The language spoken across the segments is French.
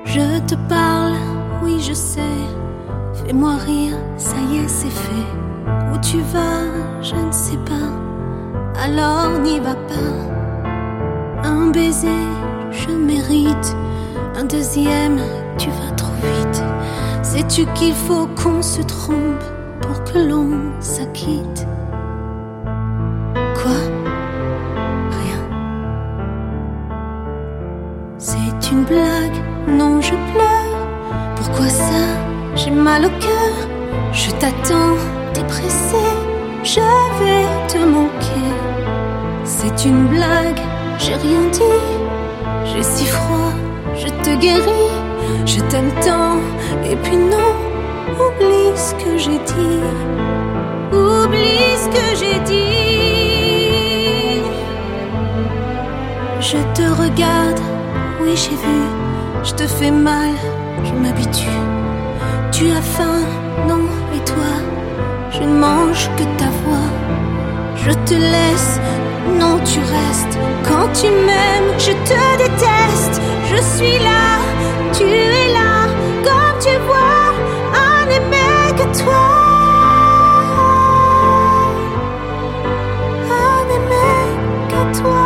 Je te parle, oui je sais. Fais-moi rire, ça y est c'est fait. Où tu vas, je ne sais pas. Alors n'y va pas. Un baiser, je mérite. Un deuxième, tu vas trop vite. Sais-tu qu'il faut qu'on se trompe pour que l'on s'acquitte? Quoi? Rien. C'est une blague, non je pleure. Pourquoi ça? J'ai mal au cœur. Je t'attends, t'es pressé. Je vais te manquer. C'est une blague, j'ai rien dit. J'ai si froid, je te guéris. Je t'aime tant, et puis non. Oublie ce que j'ai dit. Oublie ce que j'ai dit. Je te regarde, oui j'ai vu. Je te fais mal, je m'habitue. Tu as faim, non, et toi? Je ne mange que ta voix. Je te laisse, non tu restes. Quand tu m'aimes, je te déteste. Je suis là, tu es là. Comme tu vois, un n'aimait que toi. Un n'aimait que toi.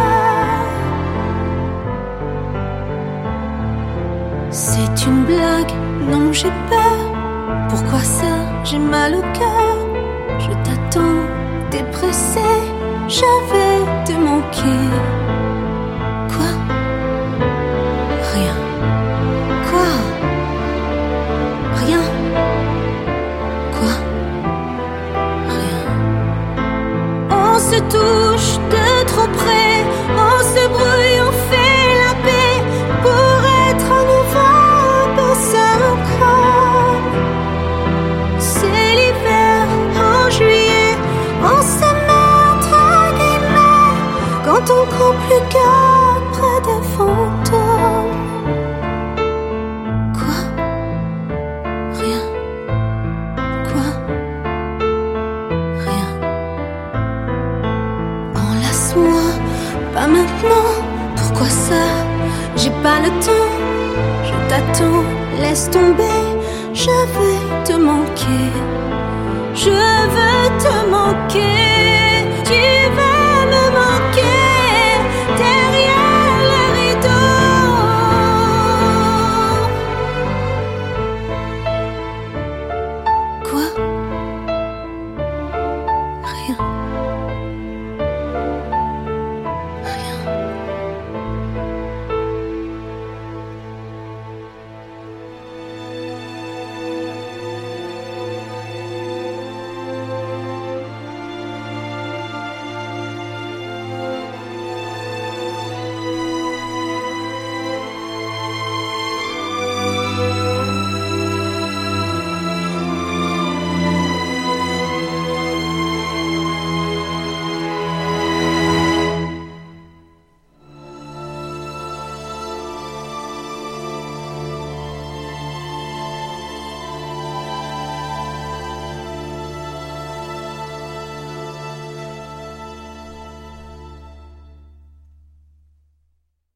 C'est une blague, non j'ai peur. Pourquoi ça? J'ai mal au cœur. Je t'attends, t'es pressé. Je vais te manquer. Quoi? Rien. Quoi? Rien. Quoi? Rien. On se touche de trop près. On se brouille, on fait la paix. Pour être à nouveau un peu synchrones. C'est l'hiver en juillet. On se met entre guillemets. Quand on court plus qu'après des fantômes. Quoi? Rien. Quoi? Rien. Enlace-moi, pas maintenant. Pourquoi ça? J'ai pas le temps. Je t'attends, laisse tomber. Je vais te manquer. Je veux te manquer.